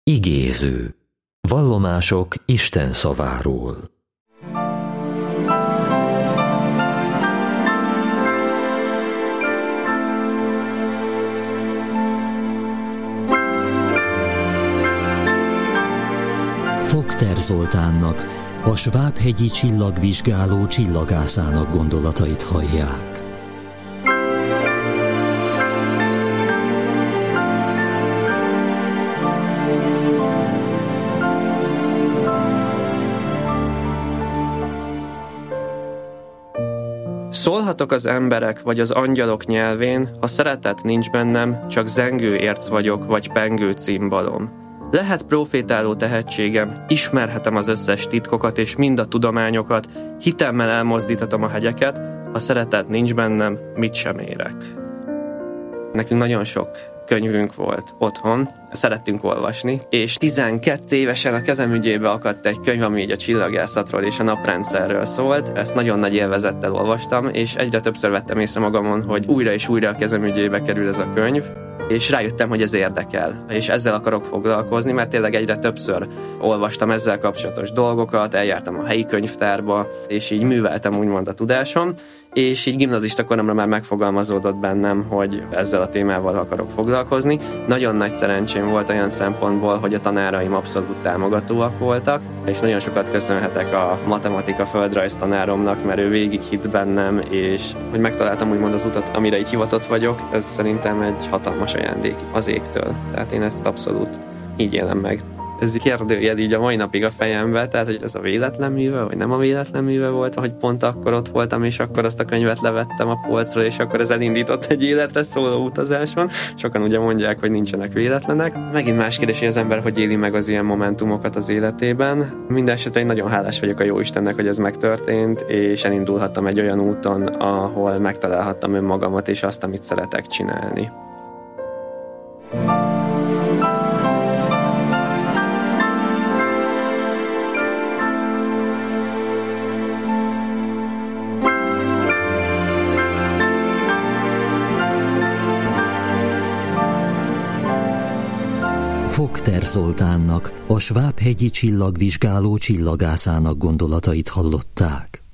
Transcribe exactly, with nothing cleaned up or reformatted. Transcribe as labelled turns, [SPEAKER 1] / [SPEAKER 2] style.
[SPEAKER 1] Igéző. Vallomások Isten szaváról.
[SPEAKER 2] Fogter Zoltánnak, a svábhegyi csillagvizsgáló csillagászának gondolatait hallják.
[SPEAKER 3] Szólhatok az emberek vagy az angyalok nyelvén, ha szeretet nincs bennem, csak zengő érc vagyok, vagy pengő cimbalom. Lehet profétáló tehetségem, ismerhetem az összes titkokat és mind a tudományokat, hitemmel elmozdíthatom a hegyeket, ha szeretet nincs bennem, mit sem érek. Nekünk nagyon sok könyvünk volt otthon, szerettünk olvasni, és tizenkét évesen a kezem ügyébe akadt egy könyv, ami így a csillagászatról és a naprendszerről szólt. Ezt nagyon nagy élvezettel olvastam, és egyre többször vettem észre magamon, hogy újra és újra a kezem ügyébe kerül ez a könyv, és rájöttem, hogy ez érdekel, és ezzel akarok foglalkozni, mert tényleg egyre többször olvastam ezzel kapcsolatos dolgokat, eljártam a helyi könyvtárba, és így műveltem úgymond a tudásom, és így gimnazista koromra már megfogalmazódott bennem, hogy ezzel a témával akarok foglalkozni. Nagyon nagy szerencsém volt olyan szempontból, hogy a tanáraim abszolút támogatóak voltak, és nagyon sokat köszönhetek a matematika földrajz tanáromnak, mert ő végig hitt bennem, és hogy megtaláltam úgymond az utat, amire így hivatott vagyok, ez szerintem egy hatalmas ajándék az égtől. Tehát én ezt abszolút így élem meg. Ez kérdőjel így a mai napig a fejembe, tehát hogy ez a véletlen műve, vagy nem a véletlen műve volt, hogy pont akkor ott voltam, és akkor azt a könyvet levettem a polcról, és akkor ez elindított egy életre szóló utazáson. Sokan ugye mondják, hogy nincsenek véletlenek. Megint más kérdés, hogy az ember hogy éli meg az ilyen momentumokat az életében. Mindenesetre én nagyon hálás vagyok a Jóistennek, hogy ez megtörtént, és elindulhattam egy olyan úton, ahol megtalálhattam önmagamat, és azt, amit szeretek csinálni.
[SPEAKER 2] Fogter Zoltánnak, a svábhegyi csillagvizsgáló csillagászának gondolatait hallották.